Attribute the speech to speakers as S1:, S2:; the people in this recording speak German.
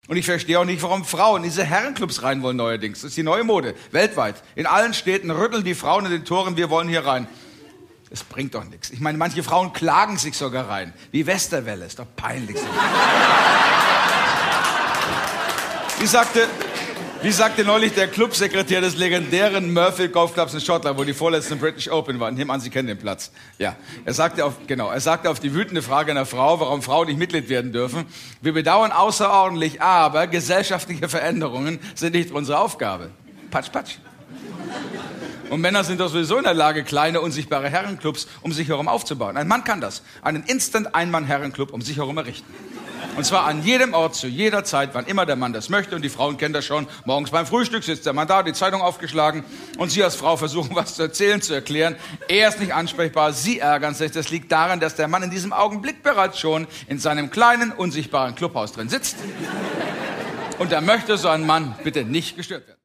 S1: Und ich verstehe auch nicht, warum Frauen in diese Herrenclubs rein wollen neuerdings. Das ist die neue Mode, weltweit. In allen Städten rütteln die Frauen in den Toren, wir wollen hier rein. Das bringt doch nichts. Ich meine, manche Frauen klagen sich sogar rein. Wie Westerwelle, ist doch peinlich. Wie sagte neulich der Clubsekretär des legendären Murphy Golf Clubs in Schottland, wo die vorletzten British Open waren. Nehmen an, Sie kennen den Platz. Ja, er sagte auf die wütende Frage einer Frau, warum Frauen nicht Mitglied werden dürfen: Wir bedauern außerordentlich, aber gesellschaftliche Veränderungen sind nicht unsere Aufgabe. Patsch, patsch. Und Männer sind doch sowieso in der Lage, kleine, unsichtbare Herrenclubs um sich herum aufzubauen. Ein Mann kann das. Einen Instant-Einmann-Herrenclub um sich herum errichten. Und zwar an jedem Ort, zu jeder Zeit, wann immer der Mann das möchte. Und die Frauen kennen das schon. Morgens beim Frühstück sitzt der Mann da, die Zeitung aufgeschlagen. Und Sie als Frau versuchen, was zu erzählen, zu erklären. Er ist nicht ansprechbar, Sie ärgern sich. Das liegt daran, dass der Mann in diesem Augenblick bereits schon in seinem kleinen, unsichtbaren Clubhaus drin sitzt. Und da möchte so ein Mann bitte nicht gestört werden.